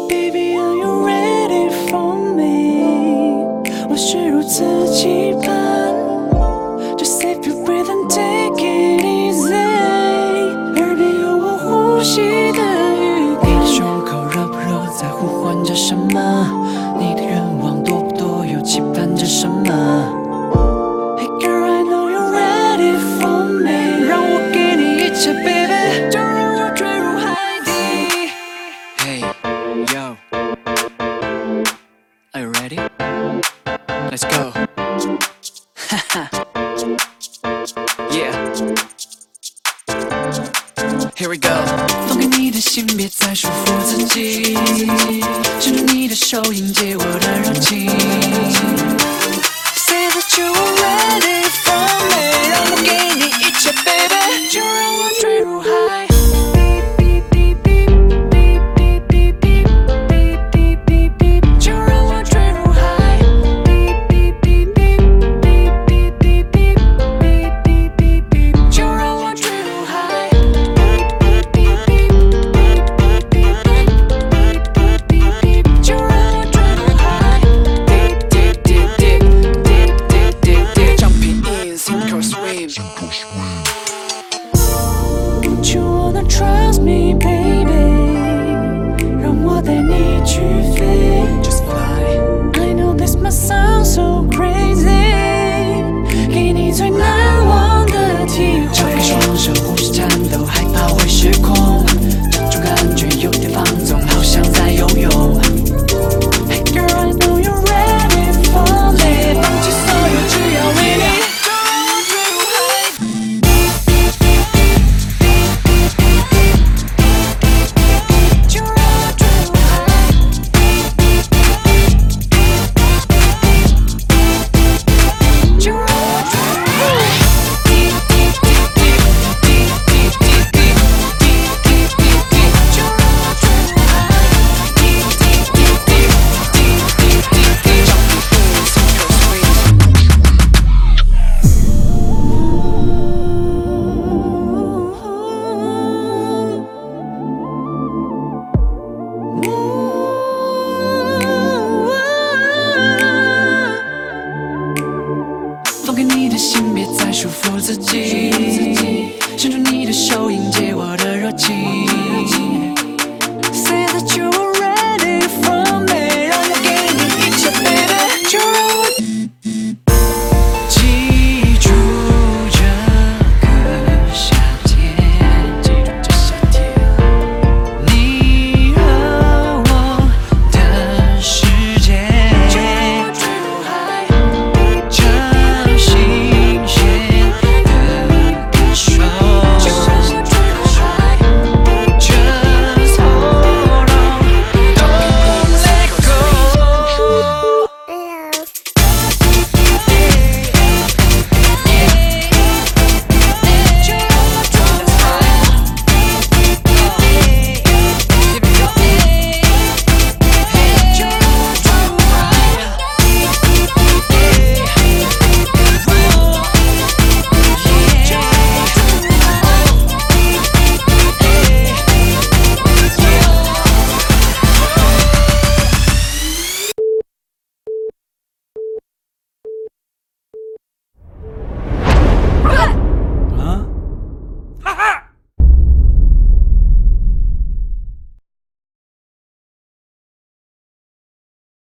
Baby, are you ready for me? 我是如此期盼 Just save your breath and take it easy 耳边有我呼吸的语调，你的胸口热不热，在呼唤着什么？你的愿望多不多，又期盼着什么？ Hey girl, I know you're ready for me 让我给你一切 baby 就让我坠入海底 Hey, yo Are you ready? Let's go Haha Yeah Here we go 放开你的心，别再束缚自己伸出你的手，迎接我的热情 Say that you are ready for me 让我给你一切 baby 就让我坠入海就让我坠入海就让我坠入海就让我坠入海 Jumping in, sink or swim Don't you wanna trust me, baby 让我带你去飞 Just fly I know this must sound so crazy 给你最难忘的体会张开双手，呼吸颤抖，害怕会失控这种感觉有点放纵，好像在游泳 Hey girl, I know you're ready for me 放弃所有，只要为你就让我坠入海就让我坠入海就让我坠入海就让我坠入海 放开你的心，别再束缚自己